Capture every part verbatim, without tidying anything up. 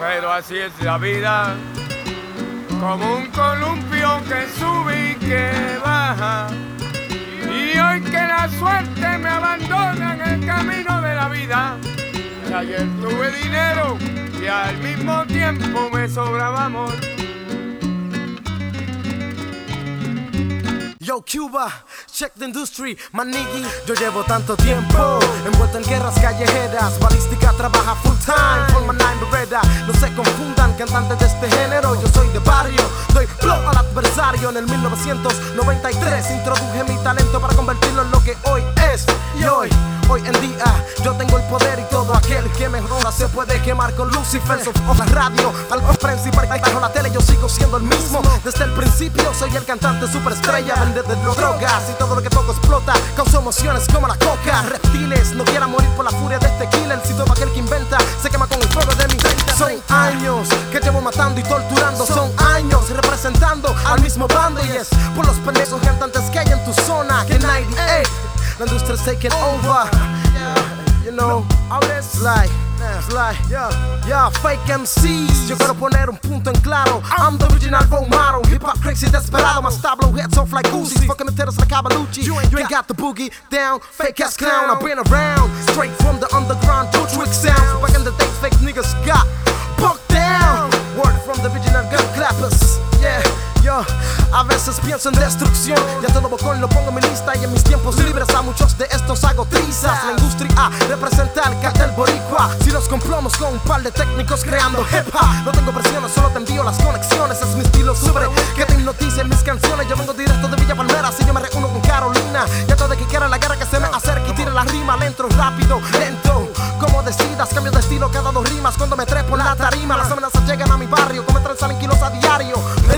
pero así es la vida, como un columpio que sube y que baja. Y hoy que la suerte me abandona en el camino de la vida, y ayer tuve dinero y al mismo tiempo me sobraba amor. Yo, Cuba, check the industry, manigui. Yo llevo tanto tiempo envuelto en guerras callejeras. Balística trabaja full time, forma nine beretta. No se confundan cantantes de este género. Yo soy de barrio, doy flow al adversario. En el mil novecientos noventa y tres introduje mi talento para convertirlo en lo que hoy es. Y hoy, hoy en día, yo tengo el poder y todo aquel que me roba se puede quemar con Lucifer. Of la radio, algo principal y bajo la tele yo sigo siendo el mismo. Desde el principio soy el cantante superestrella. Vende de drogas y todo lo que toco explota. Causa emociones como la coca. Reptiles, no quieran morir por la furia de este killer. Si todo aquel que inventa se quema con el fuego de mi treinta. Son años que llevo matando y torturando. Son años representando al mismo bando. Y es por los pendejos cantantes que hay en tu zona que noventa y ocho la industria is taking over. You know, it's like, it's like, yeah, yeah, fake M Cs. Yo quiero poner un punto en claro. I'm the original role model. Hip hop crazy desperado. My style blow heads off like Uzis. Fucking meteros like Cavalucci. You ain't, you ain't got the boogie down. Fake ass clown. I've been around. Straight from the underground. Bushwick sounds. Back in the days, fake niggas got bucked down. Word from the original gun clappers. Yeah. Yo, a veces pienso en destrucción. Ya todo bocón lo pongo en mi lista. Y en mis tiempos libres a muchos de estos hago trizas. La industria A representa el cartel boricua. Si los compramos con un par de técnicos creando hip hop. No tengo presiones, solo te envío las conexiones. Es mi estilo sobre que te hipnoticen mis canciones. Yo vengo directo de Villa Palmeras y yo me reúno con Carolina. Ya todo de que quiera la guerra que se me acerque y tire la rima. Lento, rápido, lento. Como decidas, cambio de estilo cada dos rimas. Cuando me trepo en la tarima, las amenazas llegan a mi barrio. Como me salen kilos a diario.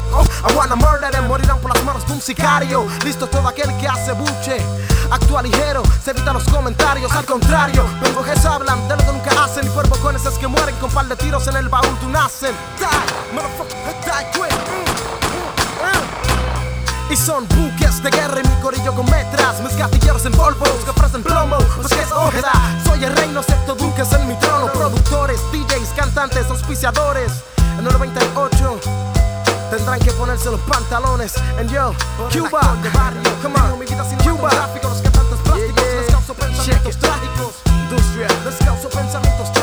I wanna murder them, morirán por las manos de un sicario. Listo todo aquel que hace buche. Actúa ligero, se evita los comentarios. Al contrario, pendejes hablan de lo que nunca hacen. Y por bocones es que mueren con par de tiros en el baúl tú nacen. Die, motherfucker, die quick. mm, mm. Y son buques de guerra y mi corillo con metras. Mis gatilleros en polvos que ofrecen plomo. Pues que es ojeda, soy el rey, no acepto duques en mi trono. Productores, D Js, cantantes, auspiciadores. En el noventa y ocho tendrán que ponerse los pantalones. And yo, Cuba, come on, Cuba, los cantantes plásticos, les causo pensamientos trágicos. Industria, les causo pensamientos